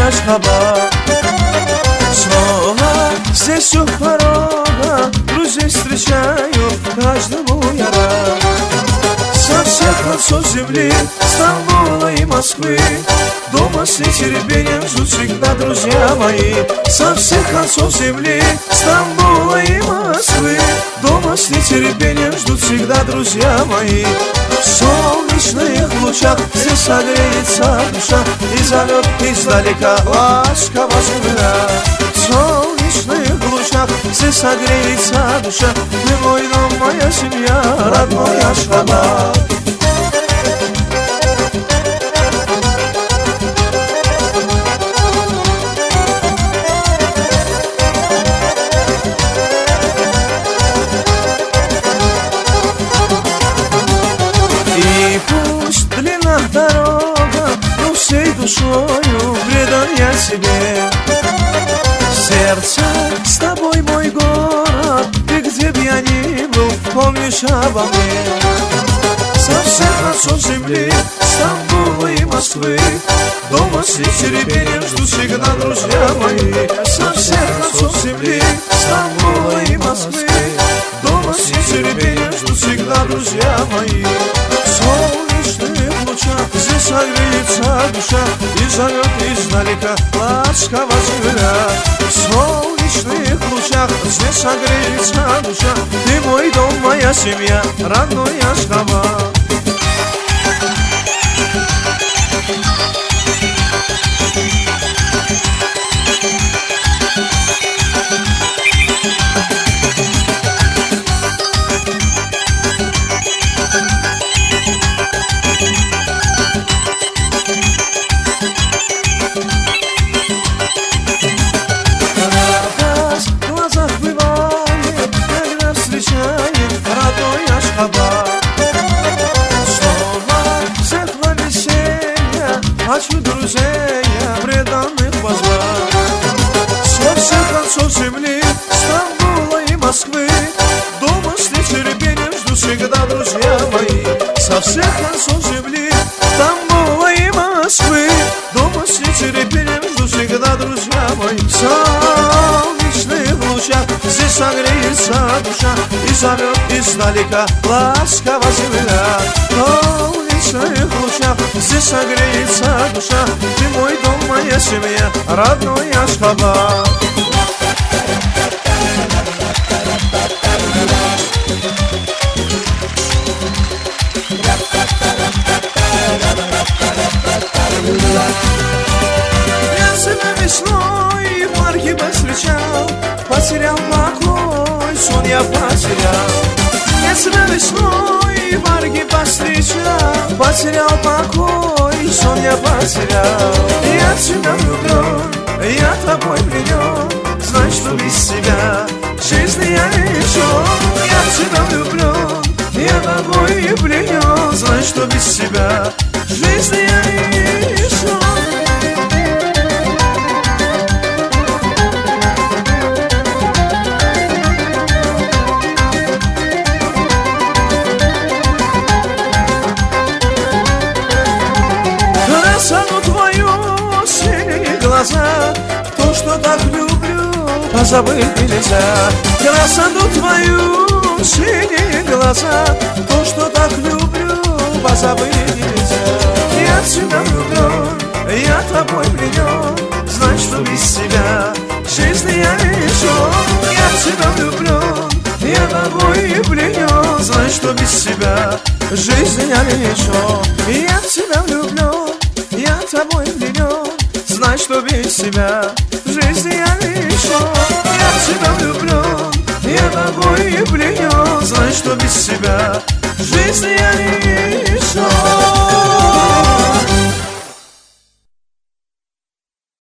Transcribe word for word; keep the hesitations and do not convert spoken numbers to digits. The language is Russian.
Ашхабад. Снова здесь все порога, друзей встречаю, каждому я рад. Со всех концов земли, Стамбула и Москвы, дома с нетерпением ждут всегда друзья мои. Со всех концов земли, Стамбула и Москвы, дома с нетерпением ждут всегда друзья мои. В солнечных лучах здесь согреется душа и зовет издалека ласково земля. В солнечных лучах здесь согреется душа, ты мой дом, моя семья, родной Ашхабад. И пусть длинна дорога, но всей душою предан я тебе. Сердце с тобой мой город, и где б я ни был, помнишь обо мне. Со всех концов земли, Стамбула и Москвы, дома с нетерпением ждут всегда друзья мои. Со всех концов земли, Стамбула и Москвы, дома с нетерпением ждут всегда друзья мои. В солнечных лучах здесь согреется душа и зовет издалека ласково земля. В солнечных лучах здесь согреется душа, ты мой дом, моя семья, родной Ашхабад. Хочу друзей я преданных позвать. Со всех концов земли, Стамбула и Москвы, дома с нетерпением ждут всегда друзья мои. Со всех концов земли, Стамбула и Москвы, дома с нетерпением ждут всегда друзья мои. В солнечных лучах здесь согреется душа и зовет издалека ласково земля. В солнечных лучах здесь согреется душа, ты мой дом, моя семья, родной Ашхабад. Я себя весной в парке повстречал, потерял покой, сон я потерял. Я себя весной в парке повстречал, потерял покой, сон я потерял. Я тебя влюблен, я тобой пленен, знай, что без тебя жизни я лишен. Я тебя влюблен, я тобой пленен, знай, что без тебя жизни я лишен. Красоту твою, синие глаза, то, что так люблю, позабыть нельзя. Красоту твою, синие глаза, то, что так люблю, позабыть нельзя. Я в тебя влюблен, я тобой пленен, знай, что без тебя жизни я лишен. Я в тебя влюблен, я тобой пленен, знай, что без тебя жизни я лишен. Я в тебя влюблен, я тобой пленен, знай, что без тебя жизни я лишен. Я в тебя влюблен, я тобой пленен, знай, что без тебя жизни я лишен.